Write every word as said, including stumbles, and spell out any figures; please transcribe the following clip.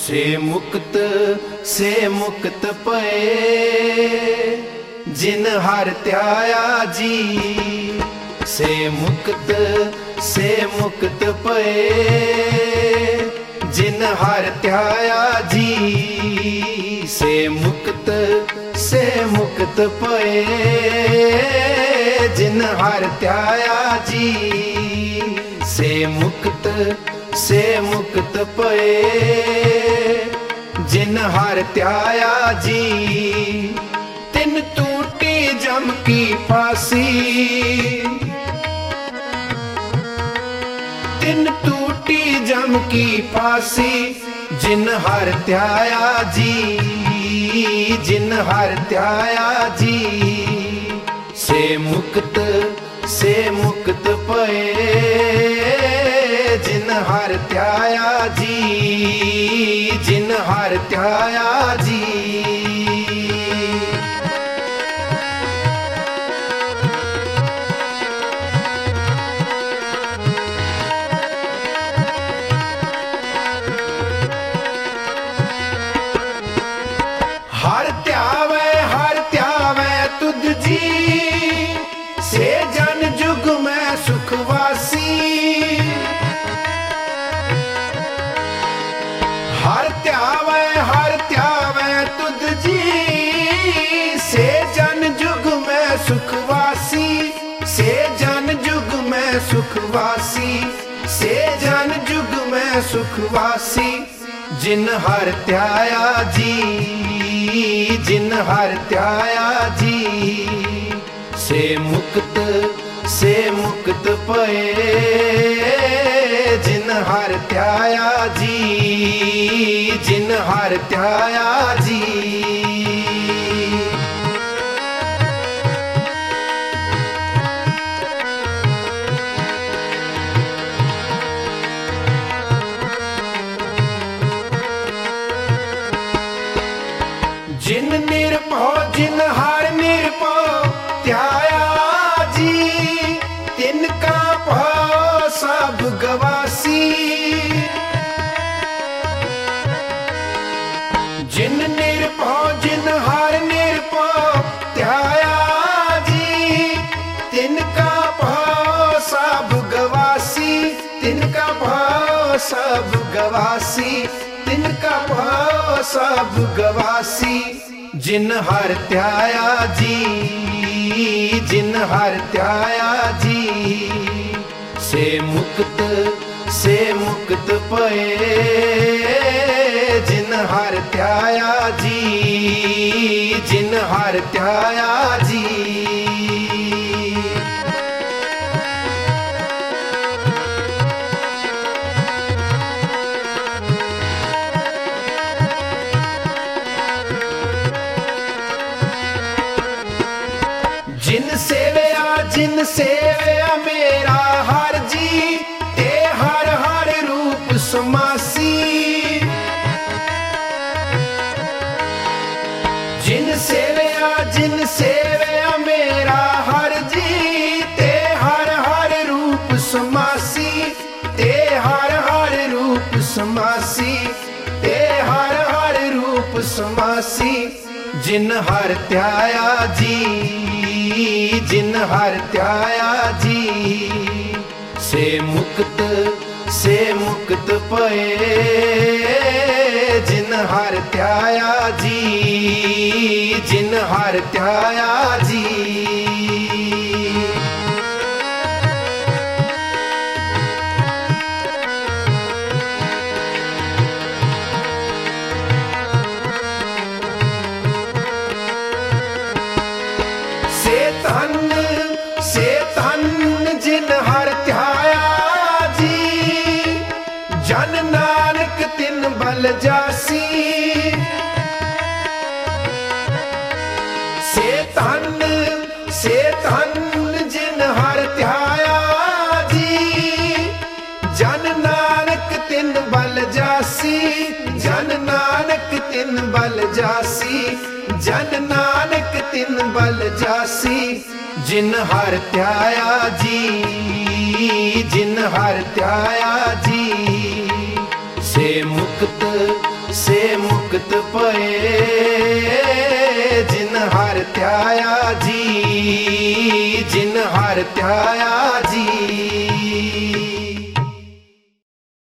से मुक्त से मुक्त पए जिन हर त्याया जी। से मुक्त से मुक्त पए जिन हर त्याया जी। से मुक्त से मुक्त पए जिन हर त्याया जी। से मुक्त से मुक्त पए जिन हर त्याया जी। तिन टूटी जम की फांसी, तिन टूटी जम की फांसी जिन हर त्याया जी। जिन हर त्याया जी। से मुक्त से मुक्त पए जिन हर त्याया जी। जिन हर त्याया जी। हर त्यावे हर त्यावे तुझ जी। से जन जुग में सुखवासी। हर त्यावे हर त्यावे तुझ जी। से जन जुग में सुखवासी। से जन जुग में सुखवासी। से जन जुग में सुखवासी जिन हर त्याया जी। जिन हर त्याया जी। से मुक्त से मुक्त पए जिन हर त्याया जी। जिन हर त्याया जी। जिन निरभौ जिन हर निरभौ त्याया जी। तिनका भौ सब गवासी। जिन निरभौ जिन हर निरभौ त्याया जी। तिनका भौ सब गवासी। तिनका भौ सब गवासी। तिनका भौ सब गवासी जिन हर त्याया जी। जिन हर त्याया जी। से मुक्त से मुक्त पए जिन हर त्याया जी। जिन हर त्याया जी। जिन सेवया जिन सेवया मेरा हर जी। ते हर हर रूप समासी। जिन सेवया जिन सेवया मेरा हर जी। ते हर हर रूप समासी। ते हर हर रूप समासी। ते हर हर रूप समासी जिन हर त्याया जी। जिन हर त्याया जी। से मुक्त से मुक्त पए जिन हर त्याया जी। जिन हर त्याया जी। से धन से धन जिन हर त्याया जी। जन नानक तिन बल जासी। से धन से धन जिन हर त्याया जी। जन नानक तिन बल जासी। जन नानक तिन बल जासी। जन नानक तिन बल जासी जिन हर त्याया जी। जिन हर त्याया जी। से मुक्त से मुक्त पए जिन हर ध्याया जी, जिन हर ध्याया जी।